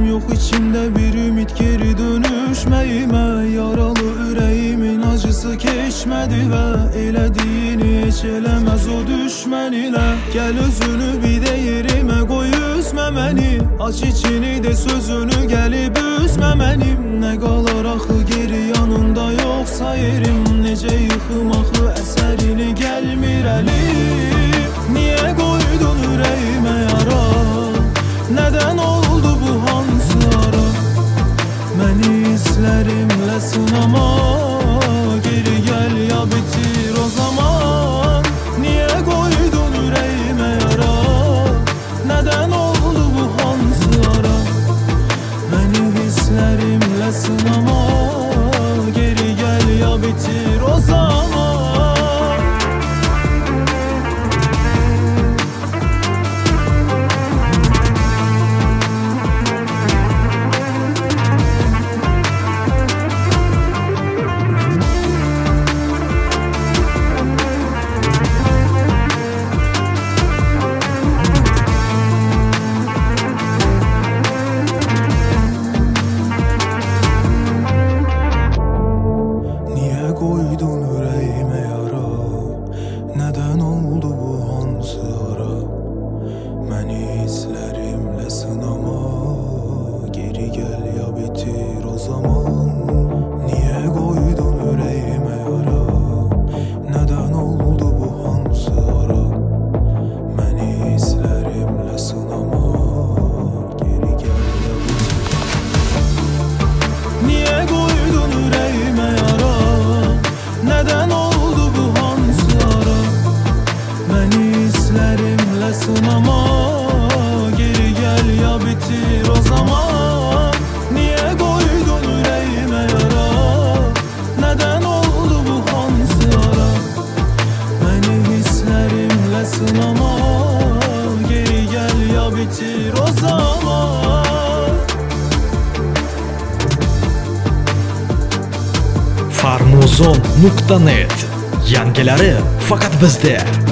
yok içimde bir ümit geri dönüşmeyime. Yaralı yüreğimin acısı geçmedi ve elediğini hiç elemez o düşmen ile. Gel özünü bir de yerime koy, üzme beni. Aç içini de sözünü gelip üzme benim. Ne qalar axı geri yanında yoksa yerim. Necə yıxım axı əsərini gəlmir əlim. Niye koydun yüreğime yara? Neden oldu bu hansı ara? Beni hislerimle sınama. Geri gel ya bitir o zaman. Niye koydun yüreğime yara? Neden oldu bu hansı ara? Beni hislerimle sınama. Geri gel ya bitir o zaman. Koydun yüreğime yara. Neden oldu bu hansı ara? Beni hislerimle sınama. Geri gel ya bitir o zaman. Niye koydun yüreğime yara? Neden oldu bu hansı ara? Beni hislerimle sınama. Geri gel ya bitir. Niye koydun yüreğime yara? Neden oldu bu hansı ara? Beni hislerimle sınama. Geri gel ya bitir o zaman. Niye koydun yüreğime yara? Neden oldu bu hansı ara? Beni hislerimle sınama. Geri gel ya bitir o zaman. Farmuzon.net yangilari faqat bizda.